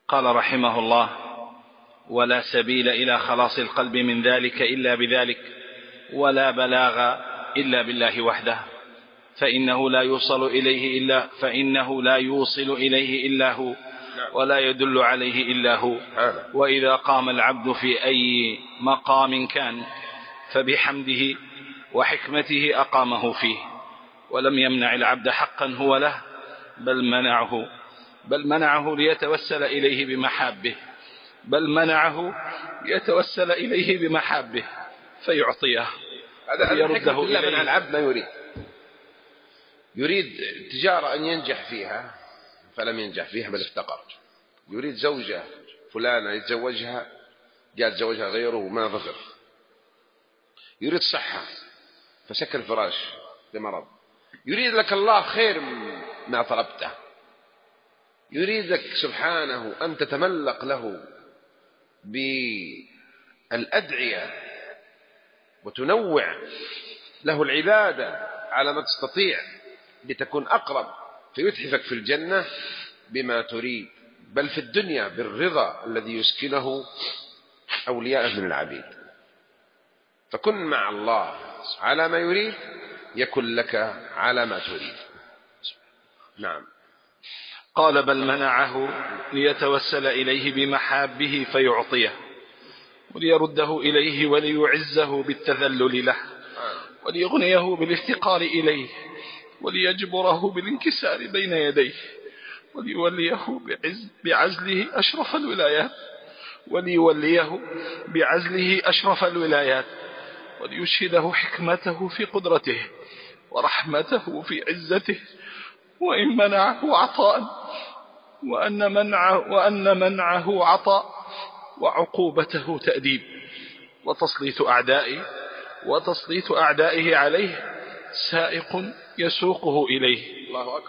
قال رحمه الله: ولا سبيل إلى خلاص القلب من ذلك إلا بذلك، ولا بلاغ إلا بالله وحده، فإنه لا يوصل إليه إلا هو، ولا يدل عليه إلا هو. وإذا قام العبد في أي مقام كان فبحمده وحكمته أقامه فيه، ولم يمنع العبد حقا هو له، بل منعه ليتوسل إليه بمحابه فيعطيه. هذا يرده إليه. منع العبد ما يريد تجارة أن ينجح فيها فلم ينجح فيها بل افتقر. يريد زوجة فلانة يتزوجها، جاء تزوجها غيره وما ظفر. يريد صحة فسك الفراش لمرض. يريد لك الله خير ما طلبته. يريد لك سبحانه أن تتملق له بالأدعية وتنوع له العبادة على ما تستطيع لتكون أقرب، فيتحفك في الجنة بما تريد، بل في الدنيا بالرضا الذي يسكنه أولياء من العبيد. فكن مع الله على ما يريد يكن لك على ما تريد. نعم. قال: بل منعه ليتوسل إليه بمحابه فيعطيه، وليرده إليه وليعزه بالتذلل له، وليغنيه بالافتقار إليه، وليجبره بالانكسار بين يديه، وليوليه بعزله أشرف الولايات، وليشهده حكمته في قدرته ورحمته في عزته، وإن منعه عطاء، وأن منعه عطاء وعقوبته تأديب، وتسليط أعدائه عليه سائق يسوقه إليه. الله أكبر.